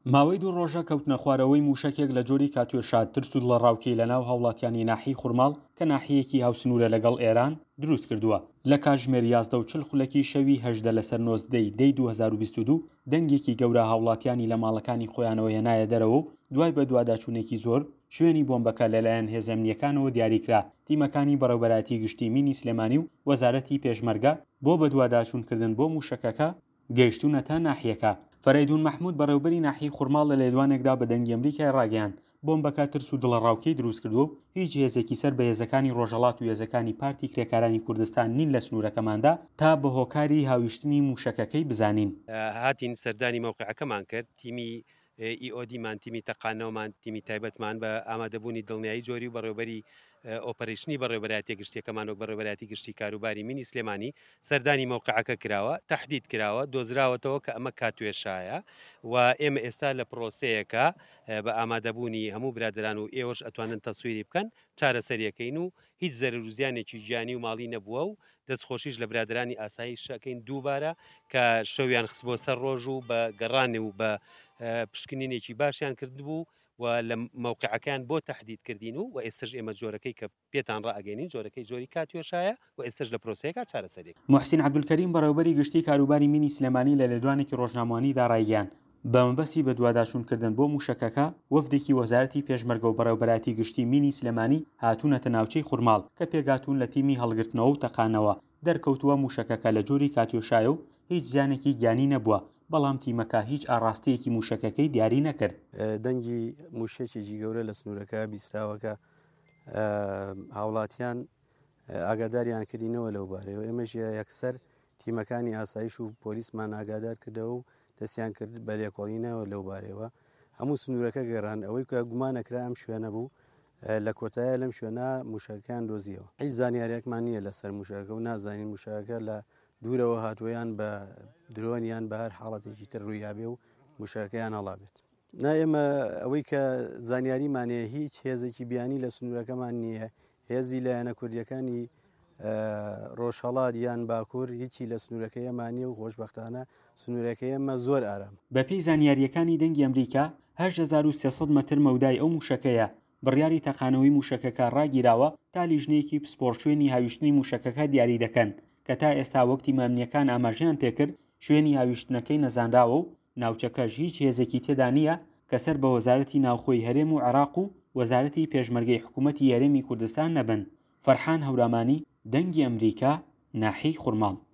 ماوەی 2 ڕۆژە کەوتنە خوارەوەی موشکێک لە جۆری کاتوێشا ترس و لەڕاوکەی لەناو هاوڵاتیانی ناحیەی خوڕماڵ کە ناحیەیەکی هاوسنوورە لەگەڵ ئێران دروست کردووە. لە کاتژمێر 11:40 خولەکی شەوی 18 لەسەر 19 دەی 2022 دەنگێکی گەورە هاوڵاتیانی لە ماڵەکانی خۆیانەوە هێنایە دەرەوە و دوای بە دوواداچوونێکی زۆر شوێنی بۆمبەکە لەلایەن هێزە ئەمنیەکانەوە دیاریکرا. تیمەکانی بەڕێوەبەرایەتی گشتی مینی سلێمانی و وەزارەتی پێشمەرگە بۆ بە دوواداچوونکردن بۆ موشکەکە گەیشتوونەتە ناحیەکە. فەرەیدون مەحموود بەڕێوەبەری ناحیەی خوڕماڵ لە لێدوانێکدا بە دەنگی ئەمریکای ڕاگەیاند بۆمبەکە ترس و دڵەڕاوکەی دروست کردووە و هیچ هێزێکی سەر بە هێزەکانی ڕۆژهەڵات و هێزەکانی پارتی کرێکارانی کوردستان نین لە سنوورەکەماندا تا بە هۆکاری هاویشتنی موشکەکەی بزانین. هاتین سەردانی مەوقعەکەمان کرد، تیمی ئیئۆدیمان، تیمی تەقانەوەمان، تیمی تایبەتمان بە ئامادەبوونی دڵنیایی جۆری و بەڕێوەبەری ئۆپەرێشنی بەڕێوەبەرایەتی گشتیەکەمان و بەڕێوەبەرایەتی گشتی کاروباری مینی سلێمانی سەردانی مەوقعەکە کراوە، تەحدید کراوە، دۆزراوەتەوە کە ئەمە کاتوێشایە و ئێمە ئێستا لە پرۆسەیەکە بە ئامادەبوونی هەموو برادران و ئێوەش ئەتوانن تەسویری بکەن چارەسەریەکەین و هیچ زەرورزیانێکی گیانی و ماڵی نەبووە و دەستخۆشیش لە برادرانی ئاسایی شەکەین دووبارە کە شەویان خست بۆ سەر ڕۆژ و بە گەڕانێ و بە پشکنینێکی باشیان کردبوو و لە مەوقعەکان بۆ تەحدیدکردین و ئێستش ئێمە جۆرەکەی کە پێتان ڕائگەینین جۆرەکەی جۆری کاتوێشایە و ئێستش لە پرۆسەیەکە چارەسەرێک. موحسین عەبدولکەریم بەڕێوەبەری گشتی کاروباری مینی سلێمانی لە لێدوانێکی ڕۆژنامەوانیدا ڕایگەیاند بە مەبەستی بە دوواداچوونکردن بۆ موشکەکە وەفدێکی وەزارەتی پێشمەرگە و بەڕێوەبەرایەتی گشتی مینی سلێمانی هاتوونەتە ناوچەی خوڕماڵ کە پێگاتوون لە تیمی هەڵگرتنەوە و تەقانەوە دەرکەوتووە موشکەکە لە جۆری کاتوێشایە و هیچ زیانێکی گیانی نەبووە، بەڵام تیمەکە هیچ ئاڕاستەیەکی موشکەکەی دیاری نەکرد. دەنگی موشێکێکی گەورە لە سنوورەکە بیسراوەکە هاوڵاتیان ئاگاداریان کردینەوە لەو بارەوە ئێمەش یەکسەر تیمەکانی ئاسایش و پۆلیسمان ئاگادار کردەوە و دەستیان کرد بە لێکۆڵینەوە لەو بارەوە هەموو سنوورەکە گەڕان ئەوەی کە گومانەکرا ئەم شوێنە بوو لە کۆتایە لەم شوێنە موشەکان دۆزیەوە هیچ زانیاریەکمان نییە لەسەر موشەکە و نازانین موشەکە لە دوورەوە هاتوویان بە درۆنیان بە هەر حاڵەتێکی تر ڕوویابێ و موشەکەیان هەڵا بێت. ئێمە ئەوەی کە زانیاریمانەیە هیچ هێزێکی بیانی لە سنوورەکەمان نییە، هێزی لایەنە کوردیەکانی ڕۆژهەڵات یان باکوور هیچی لە سنوورەکەی ئەمانیە و خۆشبەختانە سنوورەکەی ئەمە زۆر ئارام. بەپێی زانیاریەکانی دەنگی ئەمریکا 8300 مەتر مەودای ئەو موشکەیە. بڕیاری تەقانەوەی موشکەکە ڕاگیراوە تا لیژنەیەکی پسپۆڕ شوێنی هاویشتنی موشکەکە دیاری دەکەن کە تا ئێستا وەکتی مەمنیەکان ئاماژیان پێکرد شوێنی هاویشتنەکەی نەزانراوە و ناوچەکەش هیچ هێزێکی تێدا نییە کە سەر بە وەزارەتی ناوخۆی هەرێم و عێراق و وەزارەتی پێشمەرگەی حکوومەتی یاریمی کوردستان نەبن. فەرحان هەورامانی، دەنگی ئەمریکا، ناحیەی خوڕماڵ.